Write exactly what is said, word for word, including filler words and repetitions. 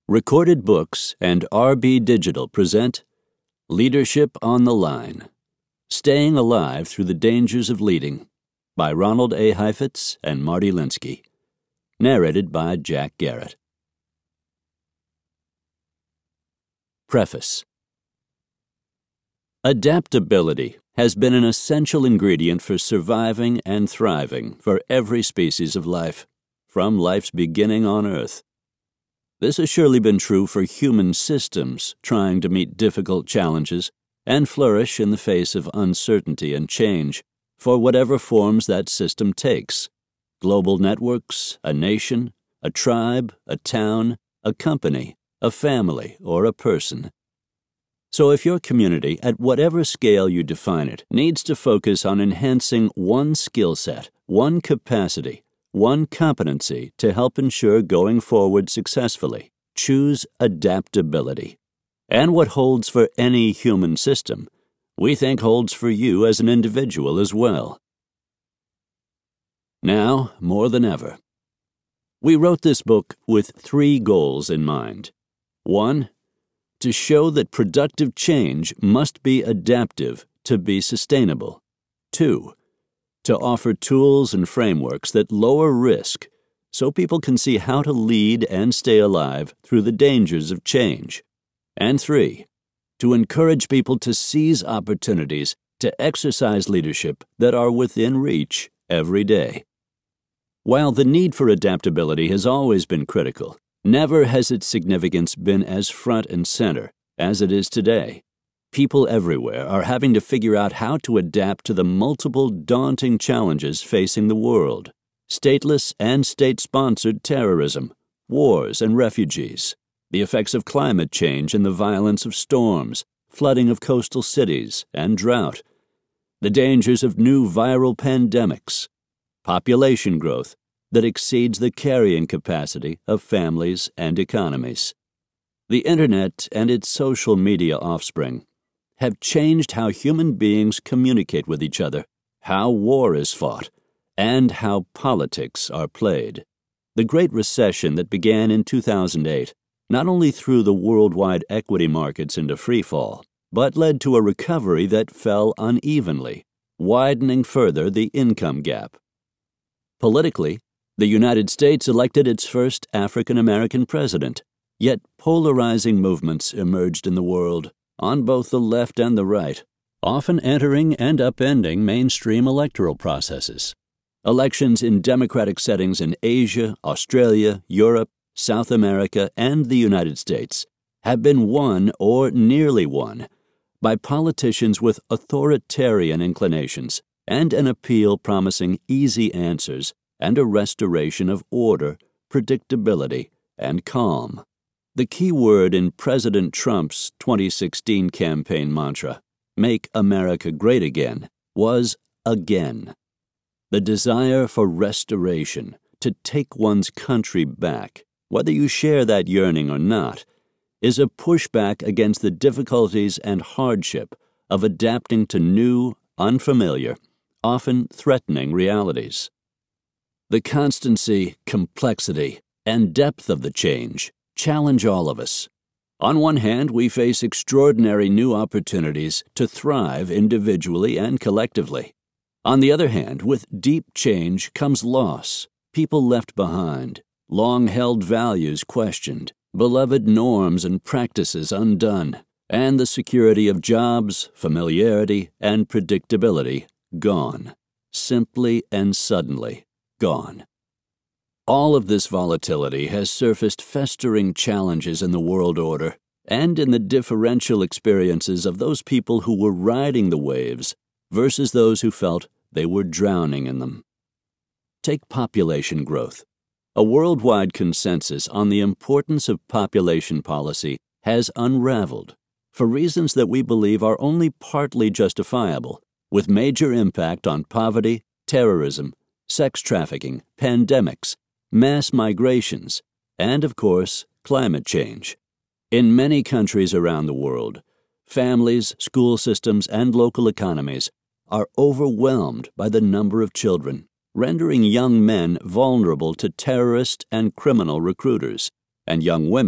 Recorded Books and R B Digital present Leadership on the Line, Staying Alive Through the Dangers of Leading by Ronald A. Heifetz and Marty Linsky. Narrated by Jack Garrett. Preface. Adaptability has been an essential ingredient for surviving and thriving for every species of life, from life's beginning on Earth. This has surely been true for human systems trying to meet difficult challenges and flourish in the face of uncertainty and change, for whatever forms that system takes. Global networks, a nation, a tribe, a town, a company, a family, or a person. So if your community, at whatever scale you define it, needs to focus on enhancing one skill set, one capacity, one competency to help ensure going forward successfully, choose adaptability. And what holds for any human system, we think holds for you as an individual as well. Now, more than ever, we wrote this book with three goals in mind. One, to show that productive change must be adaptive to be sustainable. Two, to offer tools and frameworks that lower risk so people can see how to lead and stay alive through the dangers of change. And three, to encourage people to seize opportunities to exercise leadership that are within reach every day. While the need for adaptability has always been critical, never has its significance been as front and center as it is today. People everywhere are having to figure out how to adapt to the multiple daunting challenges facing the world: stateless and state-sponsored terrorism, wars and refugees, the effects of climate change and the violence of storms, flooding of coastal cities, and drought, the dangers of new viral pandemics, population growth that exceeds the carrying capacity of families and economies. The Internet and its social media offspring have changed how human beings communicate with each other, how war is fought, and how politics are played. The Great Recession that began in two thousand eight not only threw the worldwide equity markets into freefall, but led to a recovery that fell unevenly, widening further the income gap. Politically, the United States elected its first African-American president, yet polarizing movements emerged in the world, on both the left and the right, often entering and upending mainstream electoral processes. Elections in democratic settings in Asia, Australia, Europe, South America, and the United States have been won or nearly won by politicians with authoritarian inclinations and an appeal promising easy answers and a restoration of order, predictability, and calm. The key word in President Trump's twenty sixteen campaign mantra, "Make America Great Again," was again. The desire for restoration, to take one's country back, whether you share that yearning or not, is a pushback against the difficulties and hardship of adapting to new, unfamiliar, often threatening realities. The constancy, complexity, and depth of the change challenge all of us. On one hand, we face extraordinary new opportunities to thrive individually and collectively. On the other hand, with deep change comes loss, people left behind, long-held values questioned, beloved norms and practices undone, and the security of jobs, familiarity, and predictability gone. Simply and suddenly gone. All of this volatility has surfaced festering challenges in the world order and in the differential experiences of those people who were riding the waves versus those who felt they were drowning in them. Take population growth. A worldwide consensus on the importance of population policy has unraveled for reasons that we believe are only partly justifiable, with major impact on poverty, terrorism, sex trafficking, pandemics, mass migrations, and, of course, climate change. In many countries around the world, families, school systems, and local economies are overwhelmed by the number of children, rendering young men vulnerable to terrorist and criminal recruiters, and young women